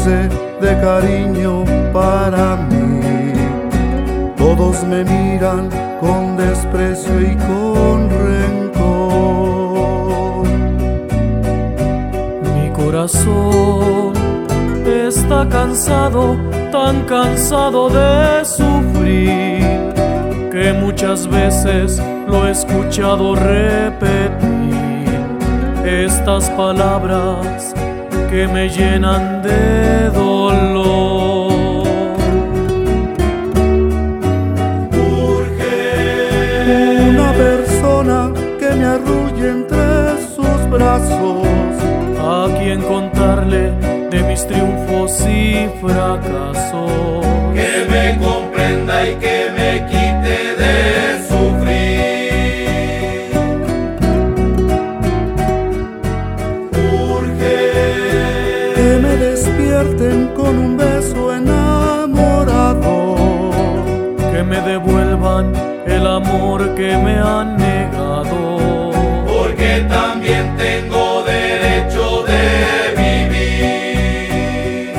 frase de cariño para mí. Todos me miran con desprecio y con rencor. Mi corazón está cansado, tan cansado de sufrir, que muchas veces lo he escuchado repetir estas palabras que me llenan de dolor. Urge una persona que me arrulle entre sus brazos, a quien contarle de mis triunfos y fracasos, que me comprenda y que me quite de sufrir. Urge que me despierten con un beso enamorado, que me devuelvan el amor que me han negado, porque también tengo derecho de vivir.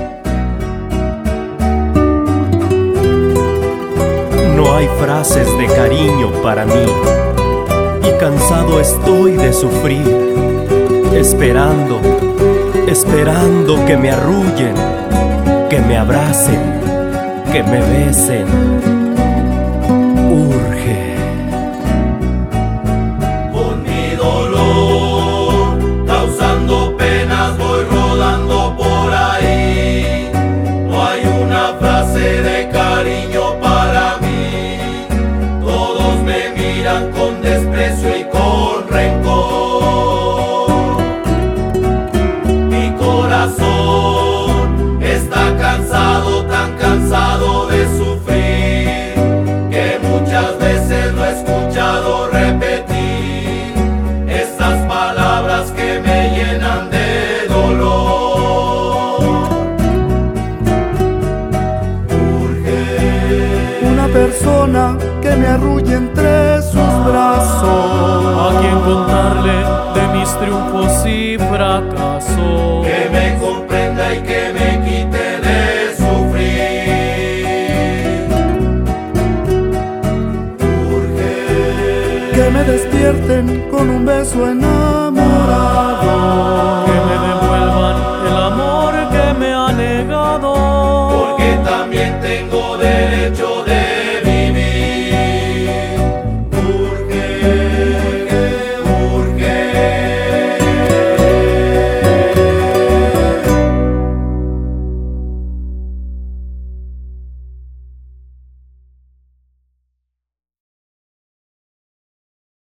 No hay frases de cariño para mí, y cansado estoy de sufrir, esperando que me arrullen, que me abracen, que me besen. Urge. Con mi dolor, causando penas, voy rodando por ahí. No hay una frase de cariño para mí. Todos me miran con desprecio y con rencor. Mi corazón está cansado, tan cansado de sufrir, que muchas veces lo he escuchado repetir estas palabras que me llenan de dolor. Urge una persona que me arrulle entre sus brazos, a quien contarle de mis triunfos y fracasos, que me comprenda y que me quite de sufrir. Urge que me despierten con un beso enamorado,